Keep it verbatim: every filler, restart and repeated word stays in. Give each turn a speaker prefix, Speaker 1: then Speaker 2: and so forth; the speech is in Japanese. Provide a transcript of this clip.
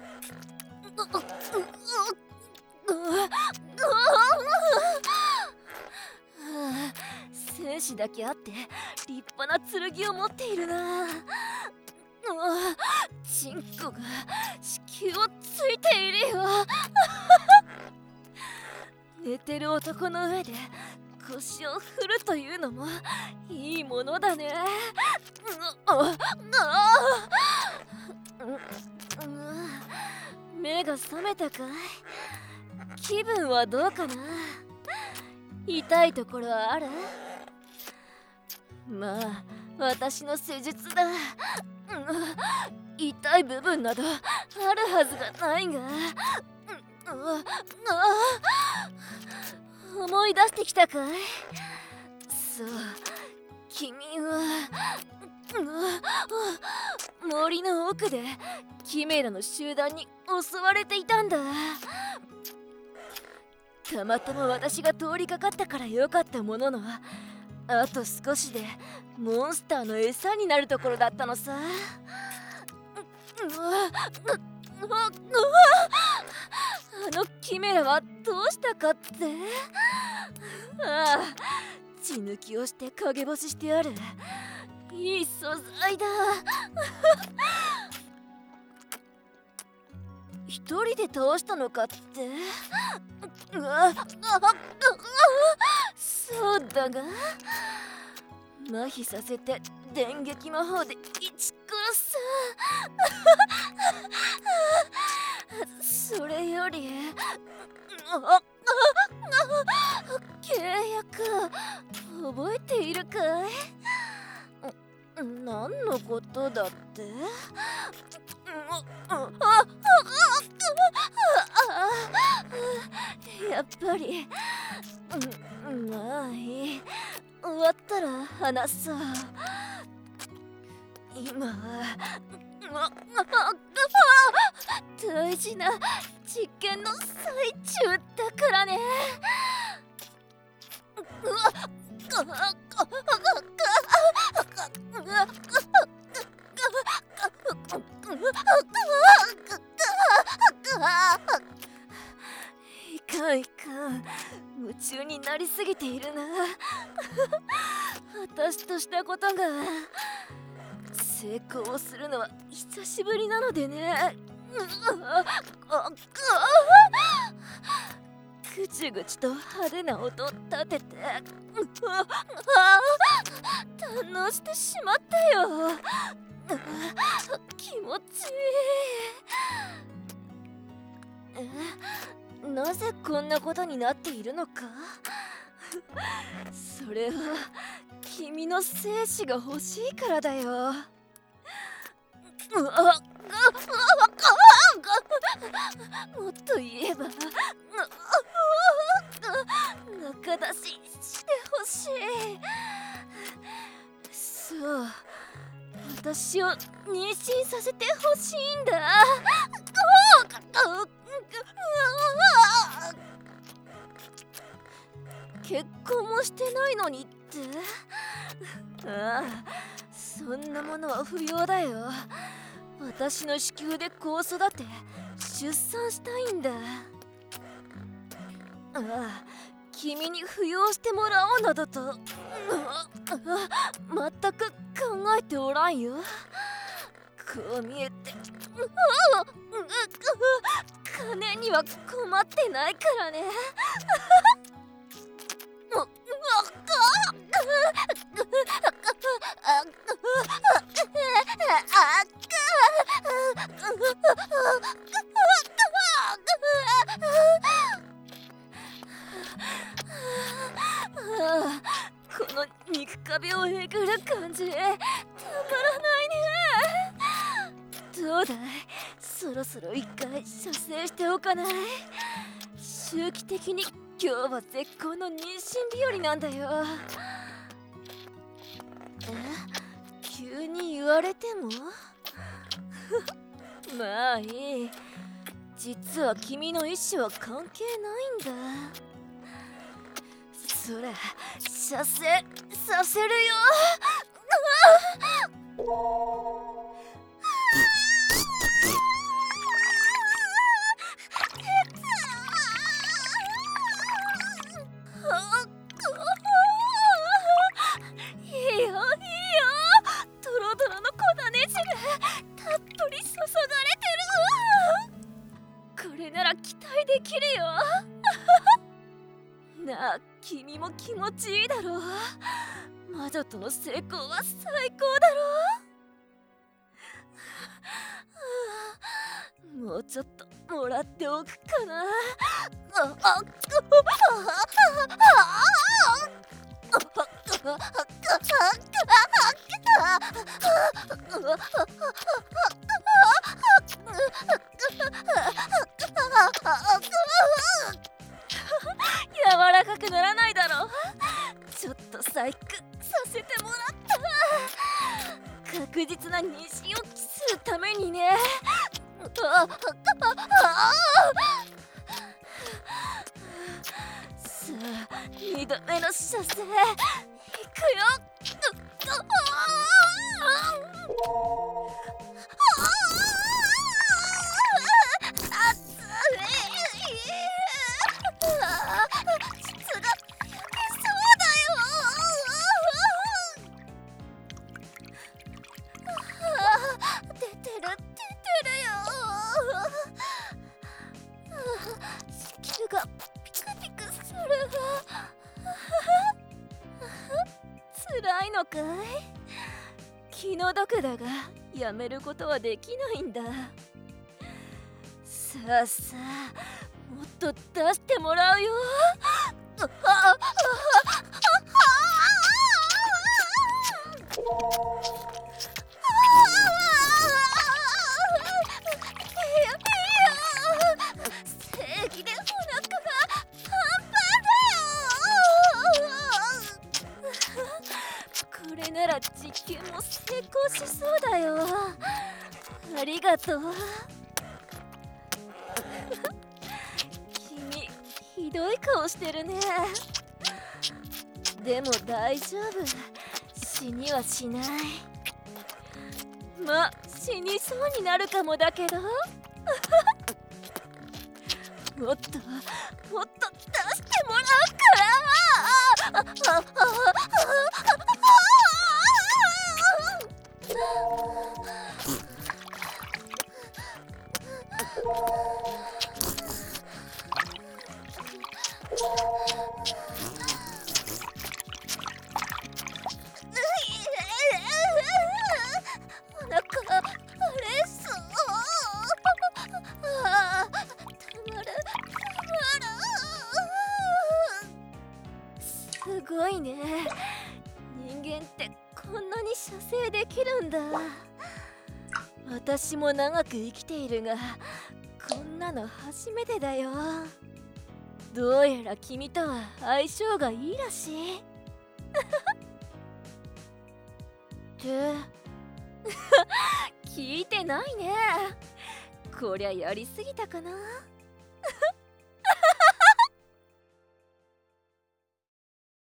Speaker 1: 戦士だけあって立派な剣を持っているな。チンコが子宮をついているよ。寝てる男の上で腰を振るというのもいいものだね。目が覚めたかい？気分はどうかな？痛いところはある？まあ私の施術だ。痛い部分などあるはずがないが。思い出してきたかい？そう、君は森の奥でキメラの集団に襲われていたんだ。たまたま私が通りかかったからよかったものの、あと少しでモンスターの餌になるところだったのさ。あのキメラはどうしたかって？ああ、血抜きをして陰干ししてある。いい素材だ。一人で倒したのかって？そうだが、麻痺させて電撃魔法で打ち殺す。それより契約覚えているかい？何のことだって？やっぱりまあいい。終わったら話そう。今は大事な実験の最中だからね。いかんいかん、夢中になりすぎているな。私としたことが成功するのは久しぶりなのでね。ぐちぐちと派手な音を立てて堪能してしまったよ。気持ちいい。え、なぜこんなことになっているのか？それは君の精子が欲しいからだよ。もっと言えば中出ししてほしい。そう、私を妊娠させてほしいんだ。結婚もしてないのにって？ああ、そんなものは不要だよ。私の子宮で子育て出産したいんだ。ああ、君に扶養してもらおうなどと全く考えておらんよ。こう見えて金には困ってないからね。この肉壁をえぐる感じたまらないね。どうだい、そろそろ一回射精しておかない？周期的に今日は絶好の妊娠日和なんだよ。え、急に言われてもまあいい。実は君の意思は関係ないんだ。それ、射精させるよ。 気持ちいいだろう。魔女との成功は最高だろう。もうちょっともらっておくかな。ああ柔らかくならないだろう。ちょっと細工させてもらった。確実な妊娠を期するためにね。あさあにどめの射精いくよ。がピクピクする。辛いのかい？気の毒だがやめることはできないんだ。さあさあもっと出してもらうよ。ああこれなら実験も成功しそうだよ。ありがとう。君ひどい顔してるね。でも大丈夫、死にはしない。ま、死にそうになるかもだけど。もっともっと出してもらうから。お腹荒れそう。ああ、たまるたまる。すごいね。人間ってこんなに射精できるんだ。私も長く生きているがこんなの初めてだよ。どうやら君とは相性がいいらしい。って聞いてないね。こりゃやりすぎたかな。